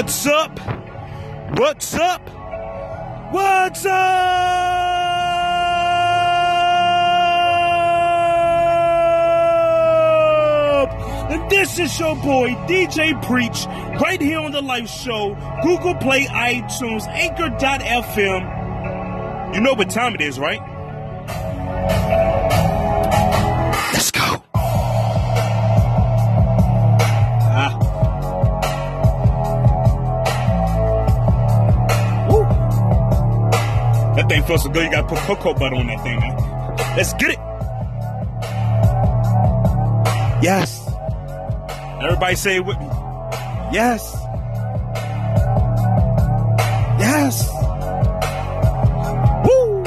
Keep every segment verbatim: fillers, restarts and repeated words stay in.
What's up? What's up? What's up? And this is your boy, D J Preach, right here on The Life Show, Google Play, iTunes, Anchor dot F M. You know what time it is, right? Let's go. Ah. Woo. That thing feels so good, you gotta put cocoa butter on that thing, man. Let's get it. Yes. Everybody say it with me. Yes. Yes. Woo.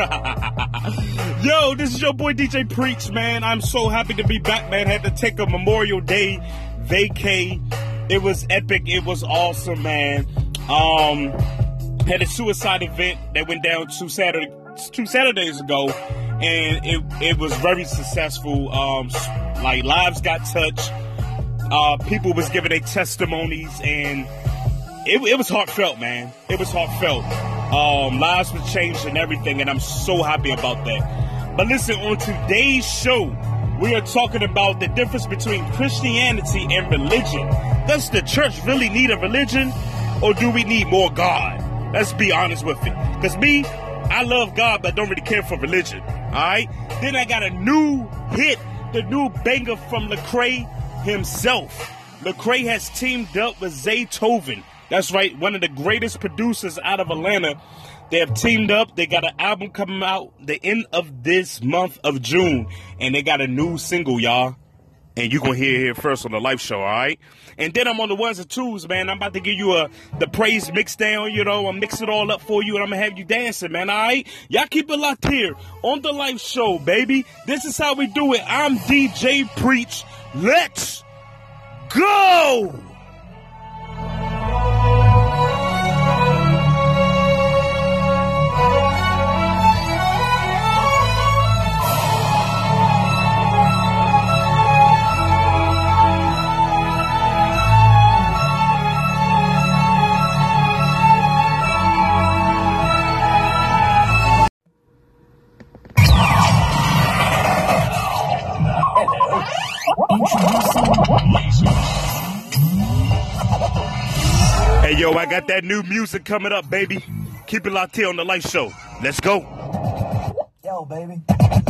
Yo, this is your boy D J Preach, man. I'm so happy to be back, man. Had to take a Memorial Day vacay. It was epic. It was awesome, man. Um, had a suicide event that went down two Saturday, two Saturdays ago, and it it was very successful. Um, like lives got touched. Uh, people was giving their testimonies, and it, it was heartfelt, man. It was heartfelt. Um, lives were changed and everything, and I'm so happy about that. But listen, on today's show, we are talking about the difference between Christianity and religion. Does the church really need a religion, or do we need more God? Let's be honest with it. Because me, I love God, but don't really care for religion. All right? Then I got a new hit, the new banger from Lecrae himself. Lecrae has teamed up with Zaytoven. That's right, one of the greatest producers out of Atlanta. They have teamed up. They got an album coming out the end of this month of June, and they got a new single, y'all. And you're going to hear it here first on The Life Show, all right? And then I'm on the ones and twos, man. I'm about to give you a the praise mix down, you know. I'll mix it all up for you, and I'm going to have you dancing, man, all right? Y'all keep it locked here on The Life Show, baby. This is how we do it. I'm D J Preach. Let's go! Hey, yo, I got that new music coming up, baby. Keep it locked here on The Life Show. Let's go. Yo, baby.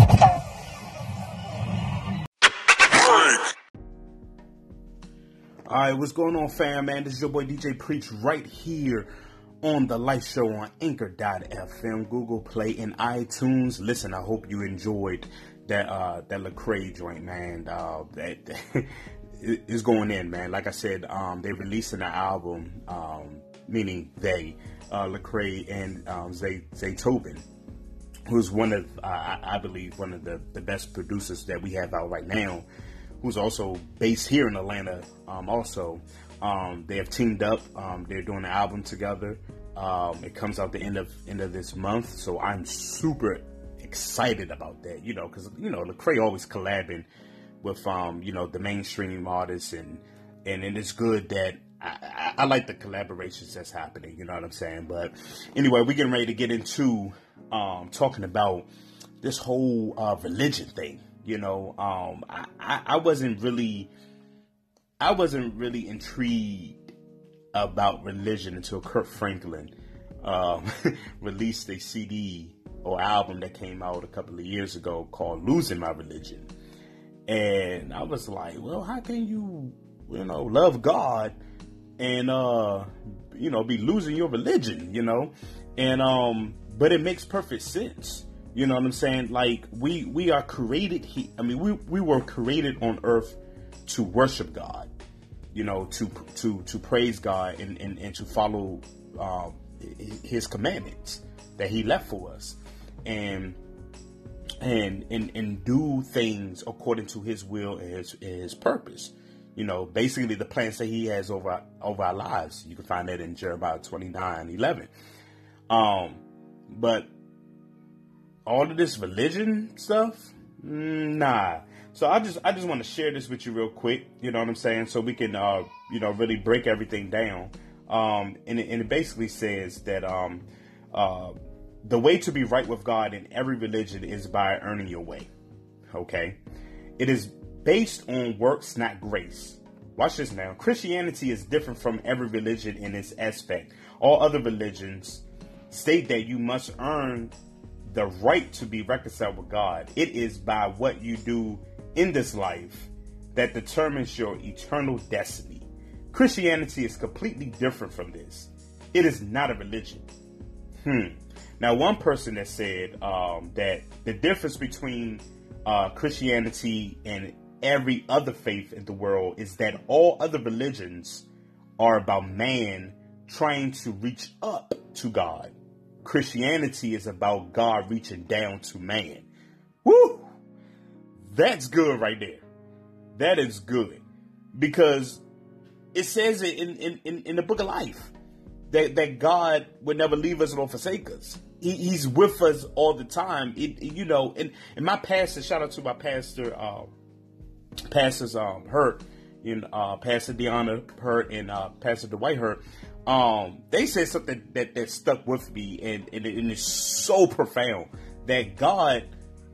All right, what's going on, fam, man? This is your boy D J Preach right here on The Life Show on Anchor dot F M, Google Play, and iTunes. Listen, I hope you enjoyed that uh, that Lecrae joint, man. Uh, that, that it's going in, man. Like I said, um, they're releasing an album, um, meaning they, uh, Lecrae and um, Zay Zaytoven, who's one of, uh, I believe, one of the, the best producers that we have out right now, who's also based here in Atlanta. Um, also, um, they have teamed up. Um, they're doing an album together. Um, it comes out the end of end of this month, so I'm super excited about that. You know, because you know Lecrae always collabing with um, you know, the mainstream artists, and and, and it's good that I, I, I like the collaborations that's happening. You know what I'm saying? But anyway, we're getting ready to get into um, talking about this whole uh, religion thing. You know, um, I, I, I wasn't really, I wasn't really intrigued about religion until Kirk Franklin um, released a C D or album that came out a couple of years ago called "Losing My Religion." And I was like, well, how can you, you know, love God and, uh, you know, be losing your religion, you know? And, um, but it makes perfect sense. You know what I'm saying? Like, we, we are created, he, I mean, we, we were created on earth to worship God, you know, to, to, to praise God and, and, and to follow, um, his commandments that he left for us. And, And, and and do things according to his will and his, his purpose. You know, basically the plans that he has over our, over our lives. You can find that in Jeremiah twenty-nine eleven. Um, but all of this religion stuff, mm, nah. So I just I just want to share this with you real quick. You know what I'm saying? So we can uh you know really break everything down. Um, and, it, and it basically says that um, uh, the way to be right with God in every religion is by earning your way. Okay. It is based on works, not grace. Watch this now. Christianity is different from every religion in its aspect. All other religions state that you must earn the right to be reconciled with God. It is by what you do in this life that determines your eternal destiny. Christianity is completely different from this. It is not a religion. Hmm. Now, one person that said um, that the difference between uh, Christianity and every other faith in the world is that all other religions are about man trying to reach up to God. Christianity is about God reaching down to man. Woo! That's good right there. That is good. Because it says it in, in, in, in the book of life that, that God would never leave us nor forsake us. He, he's with us all the time. It, you know, and, and my pastor, shout out to my pastor, uh, Pastors um, Hurt, and uh, Pastor Deanna Hurt and uh, Pastor Dwight Hurt. Um, they said something that, that stuck with me, and, and, and it's so profound, that God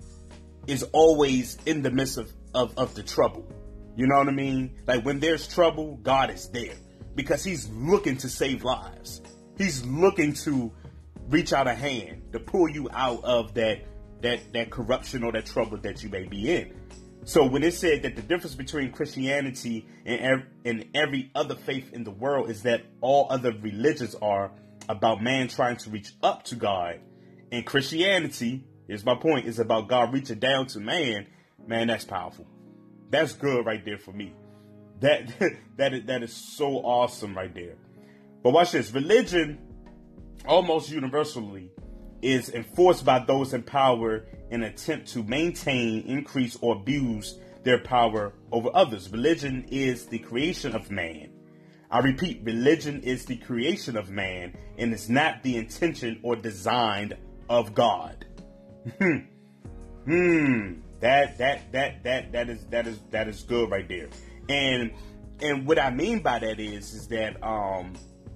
is always in the midst of, of, of the trouble. You know what I mean? Like when there's trouble, God is there because he's looking to save lives. He's looking to reach out a hand to pull you out of that, that, that corruption or that trouble that you may be in. So when it said that the difference between Christianity and every, and every other faith in the world is that all other religions are about man trying to reach up to God, and Christianity, here's my point, is about God reaching down to man, man, that's powerful. That's good right there for me. That that is, that is so awesome right there. But watch this. Religion, almost universally, is enforced by those in power in an attempt to maintain, increase, or abuse their power over others. Religion is the creation of man. I repeat, religion is the creation of man, and it's not the intention or design of God. Hmm. Hmm. That that that that that is that is that is good right there. And and what I mean by that is is that um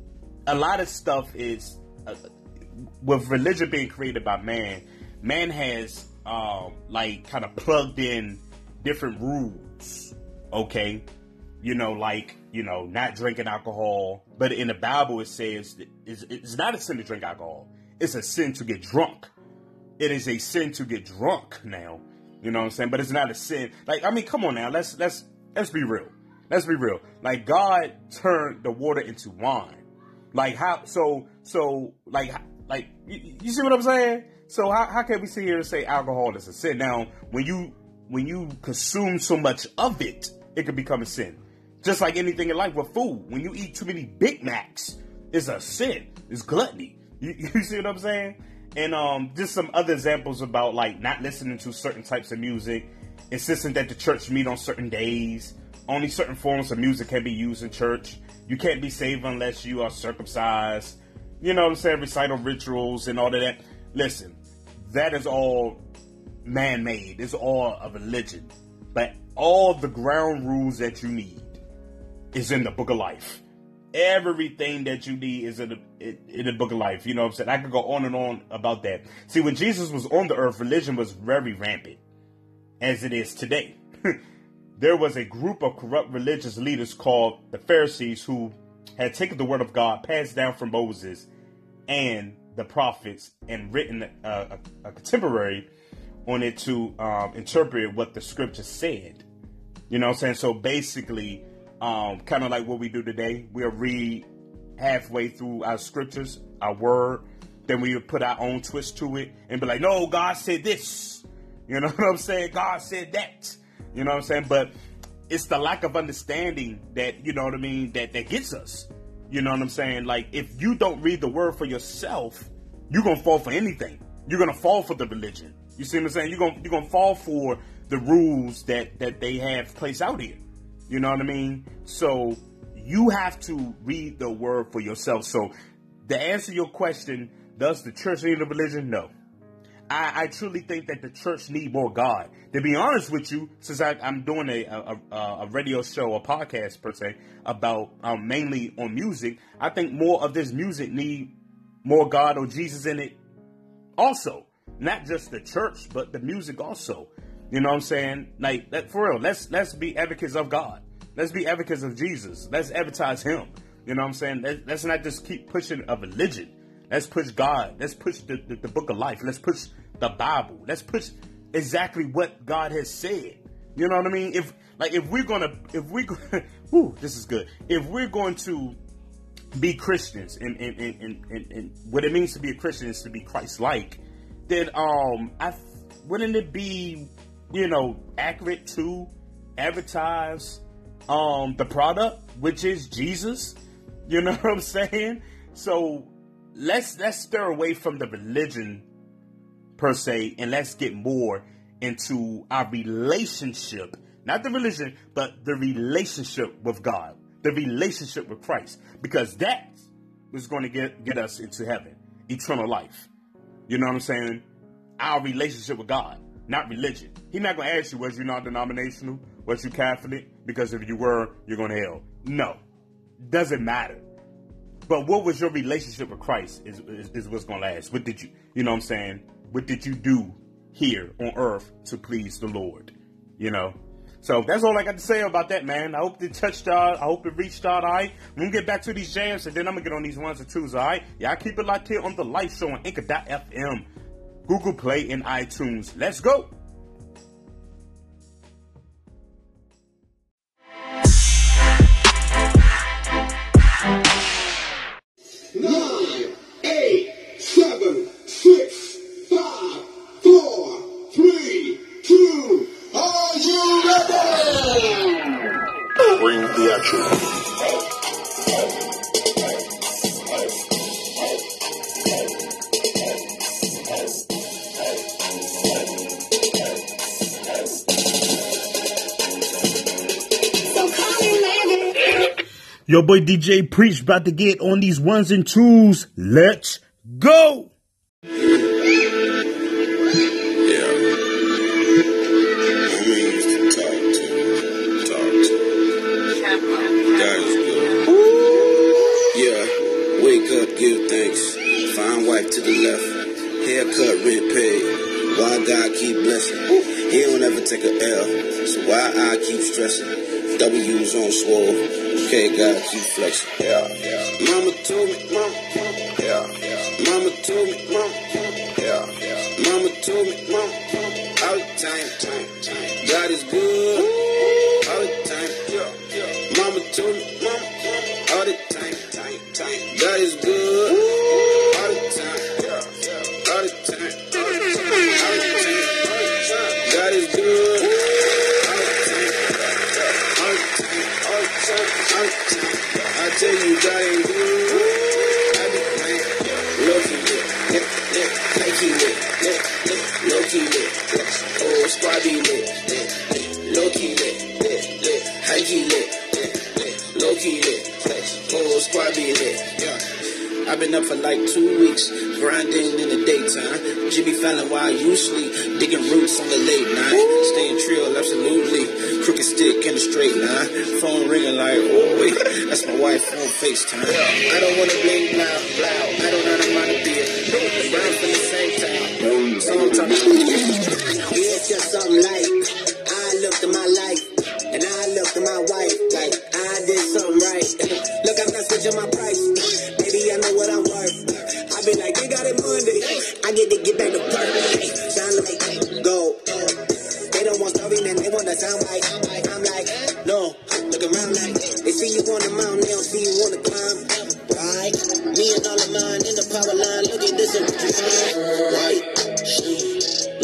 a lot of stuff is uh, with religion being created by man, man has um like kind of plugged in different rules. Okay, you know, like, you know, not drinking alcohol, but in the Bible it says it's, it's not a sin to drink alcohol. It's a sin to get drunk. It is a sin to get drunk now. You know what I'm saying? But it's not a sin. Like, I mean, come on now. Let's let's let's be real. Let's be real. Like, God turned the water into wine. Like how? So so like like you, you see what I'm saying? So how how can we sit here and say alcohol is a sin? Now, when you when you consume so much of it, it can become a sin. Just like anything in life with food. When you eat too many Big Macs, it's a sin. It's gluttony. You, you see what I'm saying? And um, just some other examples about like not listening to certain types of music, insisting that the church meet on certain days, only certain forms of music can be used in church. You can't be saved unless you are circumcised. You know what I'm saying? Recital rituals and all of that. Listen, that is all man-made. It's all a religion. But all the ground rules that you need is in the book of life. Everything that you need is in the, in the book of life. You know what I'm saying? I could go on and on about that. See, when Jesus was on the earth, religion was very rampant, as it is today. There was a group of corrupt religious leaders called the Pharisees who had taken the word of God passed down from Moses and the prophets and written a, a, a contemporary on it to um, interpret what the scripture said. You know what I'm saying? So basically, Um, kind of like what we do today. We'll read halfway through our scriptures, our word, then we would put our own twist to it and be like, no, God said this. You know what I'm saying? God said that. You know what I'm saying? But it's the lack of understanding that, you know what I mean, that, that gets us. You know what I'm saying? Like, if you don't read the word for yourself, you're going to fall for anything. You're going to fall for the religion. You see what I'm saying? You're going you're going to fall for the rules that, that they have placed out here. You know what I mean? So you have to read the word for yourself. So to answer your question, does the church need a religion? No. I, I truly think that the church need more God. To be honest with you, since I, I'm doing a, a, a radio show, a podcast per se, about um, mainly on music, I think more of this music need more God or Jesus in it also. Not just the church, but the music also. You know what I'm saying? Like, that, for real, let's let's be advocates of God. Let's be advocates of Jesus. Let's advertise him. You know what I'm saying? Let's, let's not just keep pushing a religion. Let's push God. Let's push the, the, the book of life. Let's push the Bible. Let's push exactly what God has said. You know what I mean? If like if we're gonna if we whew, this is good. If we're going to be Christians and and, and, and, and and what it means to be a Christian is to be Christ-like, then um I wouldn't it be, you know, accurate to advertise um the product, which is Jesus? You know what I'm saying? So let's let's stir away from the religion per se, and let's get more into our relationship, not the religion, but the relationship with God, the relationship with Christ, because that is going to get, get us into heaven, eternal life. You know what I'm saying? Our relationship with God, not religion. He's not going to ask you, was you non-denominational? Was you Catholic? Because if you were, you're going to hell. No, doesn't matter. But what was your relationship with Christ is, is, is what's going to last. What did you, you know what I'm saying? What did you do here on earth to please the Lord? You know? So that's all I got to say about that, man. I hope it touched y'all. I hope it reached out, all right? We're going to get back to these jams, and then I'm going to get on these ones and twos, all right? Yeah, I keep it locked here on The Life Show on Anchor dot F M, Google Play, and iTunes. Let's go. Nine, eight, seven, six, five, four, three, two, are you ready? Bring the action. Yo, boy D J Preach about to get on these ones and twos. Let's go. Yeah. Who we used to talk to, talk to. God is good. Yeah. Wake up, give thanks. Fine wife to the left. Haircut, rent paid. Why God keep blessing? He don't ever take a L. So why I keep stressing? W's on swole. Okay, God keep flexing. Yeah, yeah. Mama told me, mama. Yeah, yeah. Mama told me, mama. Yeah, yeah. Mama told me, mama. All the time, time, time. God is good. All the time, yeah, yeah. Mama told me, mama. All the time, time, time. God is good. All the time, yeah, yeah. All the time, all the time, all the time, all the time. God is good. I tell you, God ain't good. I be playing, low key lit, lit, lit, high key lit, lit, lit, low key lit, oh squad be lit, lit, lit, low key lit, lit, lit, high key lit, lit, lit, low key lit, oh squad be lit, yeah. I've been up for like two weeks, grinding in the daytime. Jimmy Fallon while you sleep, digging roots on the late night. Staying trill, absolutely. Crooked stick in a straight line. Phone ringing like, oh wait, that's my wife on FaceTime. I don't wanna blink loud, loud. I don't know how to be a around from the same time. So I'm talking about it's just something like I looked at my life and I looked at my wife like I did something right. Look, I'm not switching my price. Baby, I know what I'm worth. I be like, they got it Monday. I get to get back to work. Sound like go. They don't want story, man. They want to sound like I'm like, no. Look around like they see you on the mountain, they don't see you on the climb. Right? Me and all of mine in the power line. Look at this and what you find. Right?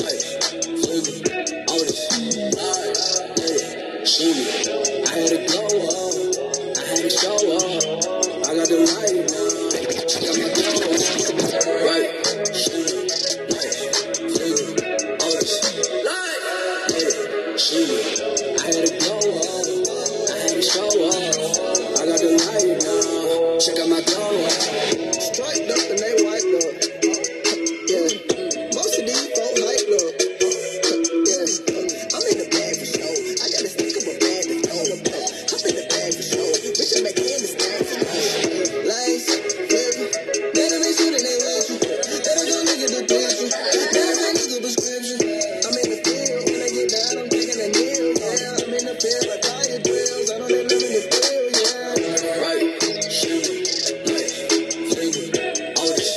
nigga picture. That's that nigga prescription. I'm in the field when I get down. I'm taking a nail. Yeah, I'm in the field like all your drills. I don't let them in the field. Yeah, right. Shoot it, like finger, all this.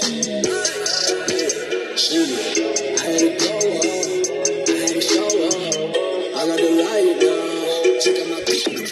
Shoot it. I had to go up. I had to show up. I got the light now. Check out my picture.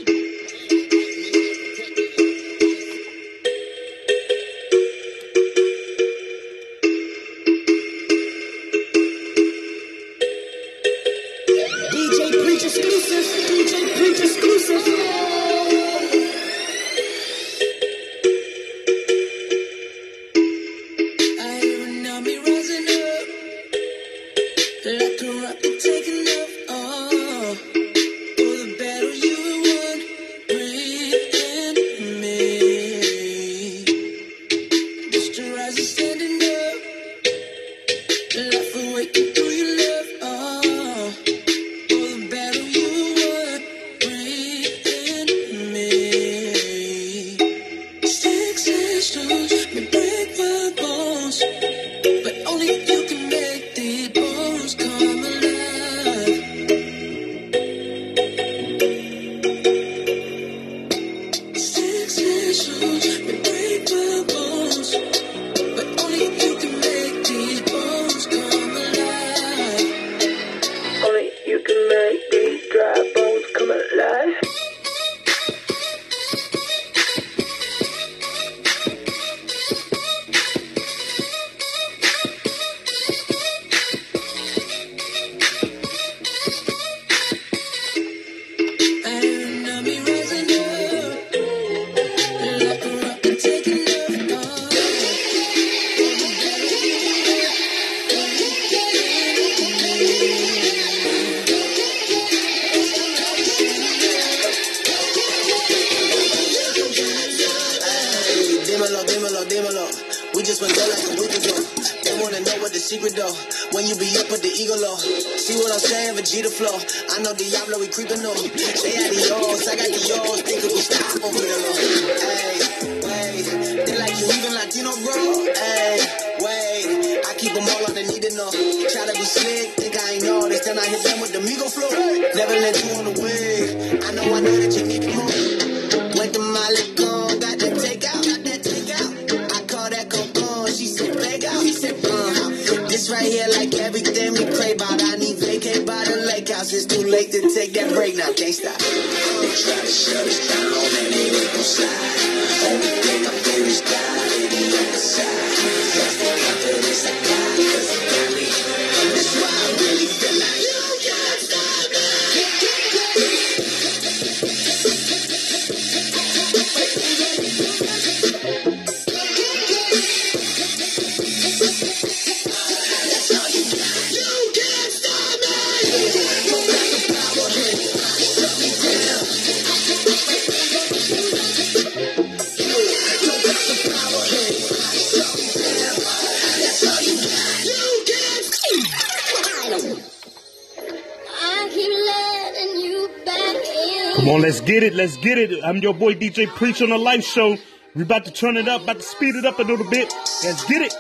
Come on, let's get it, let's get it. I'm your boy D J Preach on the Life Show. We about to turn it up, about to speed it up a little bit. Let's get it.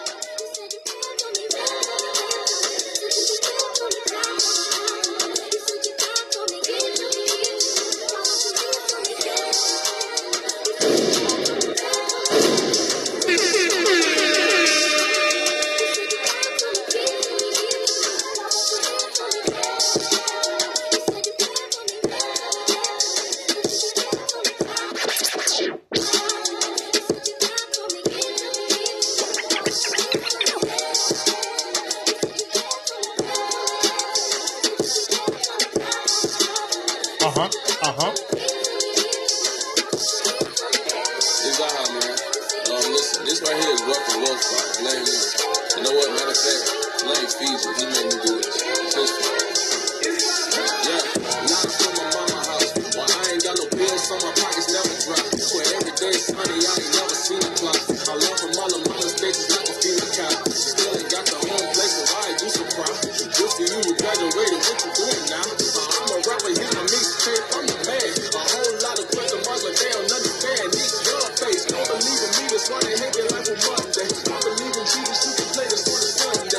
Uh-huh, uh-huh. It's all right, man. Um, listen, this right here is rough and rough part. Blame me. You know what? Matter of fact, blame Feezy. He made me do this. It's his fault. Yeah, now I'm from my mama's house. While I ain't got no bills, so my pockets never dry. Where every day is sunny, I ain't never seen a clock. I love from all the mama's stages like a female cow. She still ain't got the home place, so why you surprised? Good for you, you graduated. What you doing now? Uh, I'm a rapper, here's my mixtape. I'm the man. A whole lot of question marks, but they don't understand. Need your face. Don't believe in me, that's why they hate their life on Monday. I believe in Jesus, you can play this on a Sunday.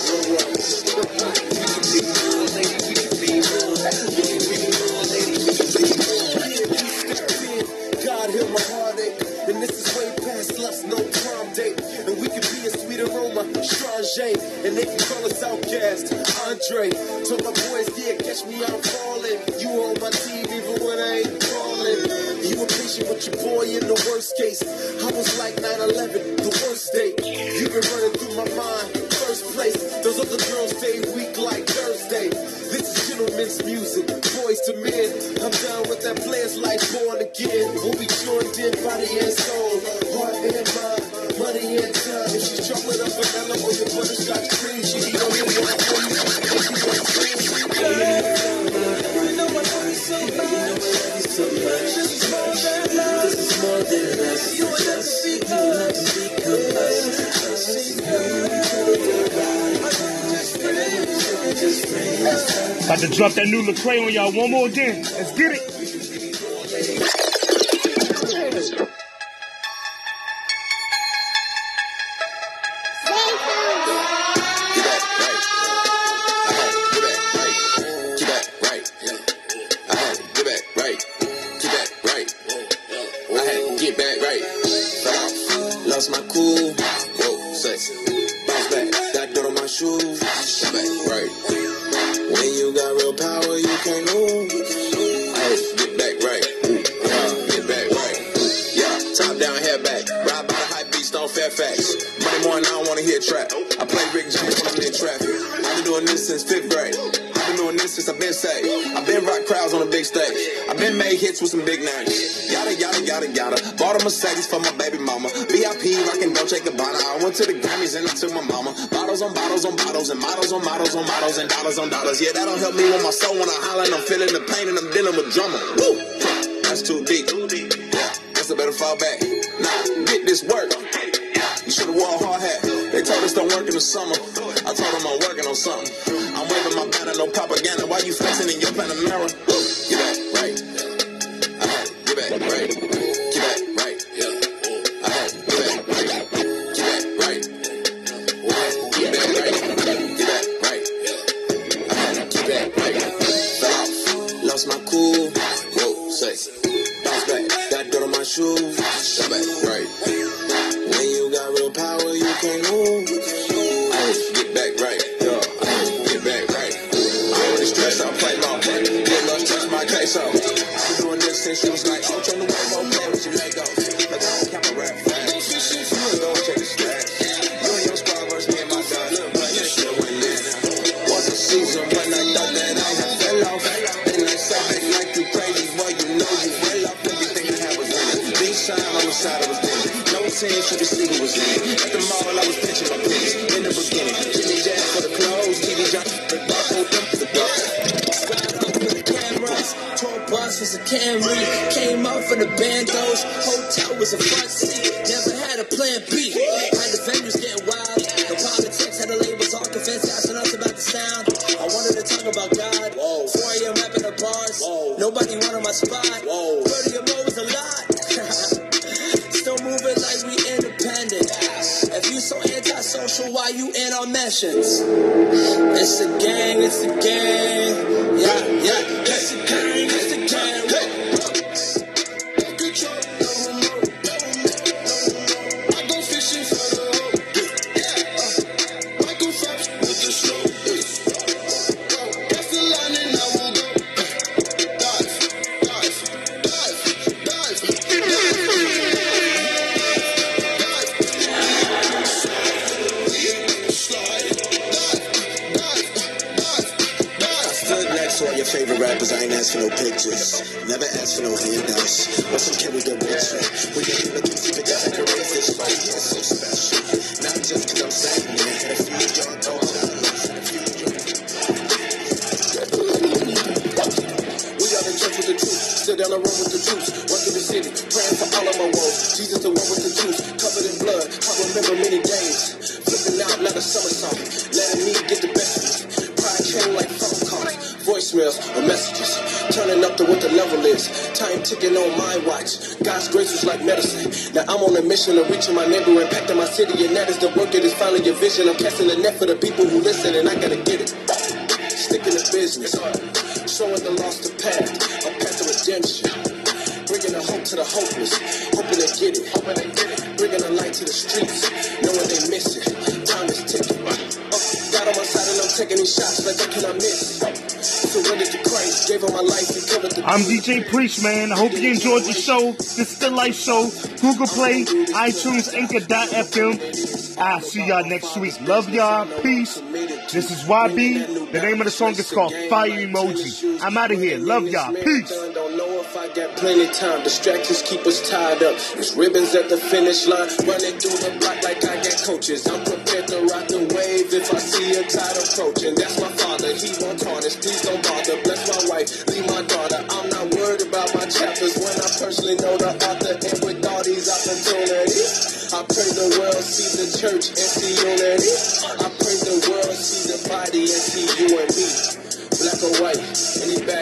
God heal my heartache, and this is way past lust, no prom date. And we can be a sweet aroma, Strange, and they can call us Outcast. Andre, told my boys, yeah, catch me out falling. You on my team even when I ain't calling. You were patient with your boy in the worst case. I was like nine eleven, the worst day. You been running through my mind, first place. Those other girls stay weak like Thursday. This is gentlemen's music, boys to men. I'm down with that players like born again. We'll be joined in body and soul, heart and mind, money and time. If she's chocolate or vanilla or your butterscotch cream, she eat only one for you. You know I love you so much. So much. This is more than love. This is more than love. You will never be us. You will never become us. About to drop that new Lecrae on y'all one more again. Let's get it. Lost my cool, whoa, sex, bounce back, that dirt on my shoes, back, right. When you got real power, you can't move. Hey, get back right, yeah, get back right, yeah. Top down, head back, ride by the high beast on Fairfax. Monday morning, I don't wanna hear trap. I play Rick James when I'm in traffic. I've been doing this since fifth grade. I've been doing this since I've been saved. I've been rock crowds on a big stage. I've been made hits with some big names. Yada, yada, yada, yada. Bought a Mercedes for my baby mama. V I P rockin' Dolce Gabbana. I went to the Grammys and I took my mama. Bottles on bottles on bottles and models on models on models and dollars on dollars. Yeah, that don't help me with my soul when I holler and I'm feeling the pain and I'm dealing with drama. Woo! That's too deep. Yeah, guess I better fall back. Nah, get this work. You should've wore a hard hat. They told us don't work in the summer. I told them I'm working on something. I'm waving my banner, no propaganda. Why you flexing in your Panamera? Get back right. I had to get back right. Get back right. I had to get back right. Get back right. Get back right. Get back right. I had to get back right. Fell off. Lost my cool. Whoa, say. Bounce back. Got dirt on my shoes. Got back right. When you got real power, you can't move. Ay, get back right, yo. Ay, get back right. I already stressed out, play long play. Get lost, touch my case off. I've been doing this since she was like, oh, turn the wave on, play with your Legos. Like, I don't count my rap fast. You don't check the stats. You and your squad versus me and my guys. But that shit went there now. Was a season when I thought that I had fell off. Then I said, they like you crazy, boy, you know you well off. Everything you had was in it. Big sign on the side, I was in it. Should have seen who was in. At the mall, I was pitching my pitch. In the beginning, Jimmy Jazz for the clothes, T V John for the buckle, them for the buckle. Ride up with the cameras, tour bus was a Camry. Came out for the bandos, hotel was a front seat. Never had a plan B. Had the venues getting wild. The politics had the labels all confessed, asking us about the sound. I wanted to talk about God. Whoa. four a.m. rapping the bars. Whoa. Nobody wanted my spot. Whoa. thirty or more was a lot. Still moving like we independent. If you so antisocial, why you in our mentions? It's a gang, it's a gang. Yeah, yeah, it's a gang, it's a gang. Hey. I go fishing for the hope. Yeah, I go fetch with the show. That's the line and I will go. Dive, dive, dive, dive, dive. All your favorite rappers, I ain't asked for no pictures. Never asked for no handouts. But some can we get with you? We can even keep it down and erase this right here so special. Not just because I'm sad, man. I had a few y'all talk We are in touch with the truth. Still down the road with the troops. Working the city, praying for all of my woes. Jesus the one with the juice, covered in blood. I remember many days. Flipping out like a somersault. Letting me get the best of me. Pride came like phone calls. Voicemails or messages, turning up up to what the level is. Time ticking on my watch. God's grace was like medicine. Now I'm on a mission of reaching my neighbor, impacting my city, and that is the work. It is finally your vision. I'm casting the net for the people who listen, and I gotta get it. Sticking to business, showing the lost the path, a path to redemption. Bringing a hope to the hopeless, hoping they get it, hoping they get it. Bringing a light to the streets, knowing they miss it. Time is ticking. Uh, God on my side and I'm taking these shots like I cannot miss. Surrendered to Christ, gave him my life, he covered the. I'm D J Preach, man. I hope you enjoyed the show. This is the Life Show. Google Play, iTunes, Anchor dot F M. I'll see y'all next week. Love y'all. Peace. This is Y B. The name of the song is called Fire Emoji. I'm out of here. Love y'all. Peace. I got plenty time. Distractions keep us tied up. There's ribbons at the finish line. Running through the block like I get coaches. I'm prepared to rock the wave if I see a tide approaching. That's my father. He won't tarnish. Please don't bother. Bless my wife. Leave my daughter. I'm not worried about my chapters when I personally know the author. And with all these opportunities, I pray the world see the church and see unity. I pray the world see the body and see you and me. Black or white, any bad.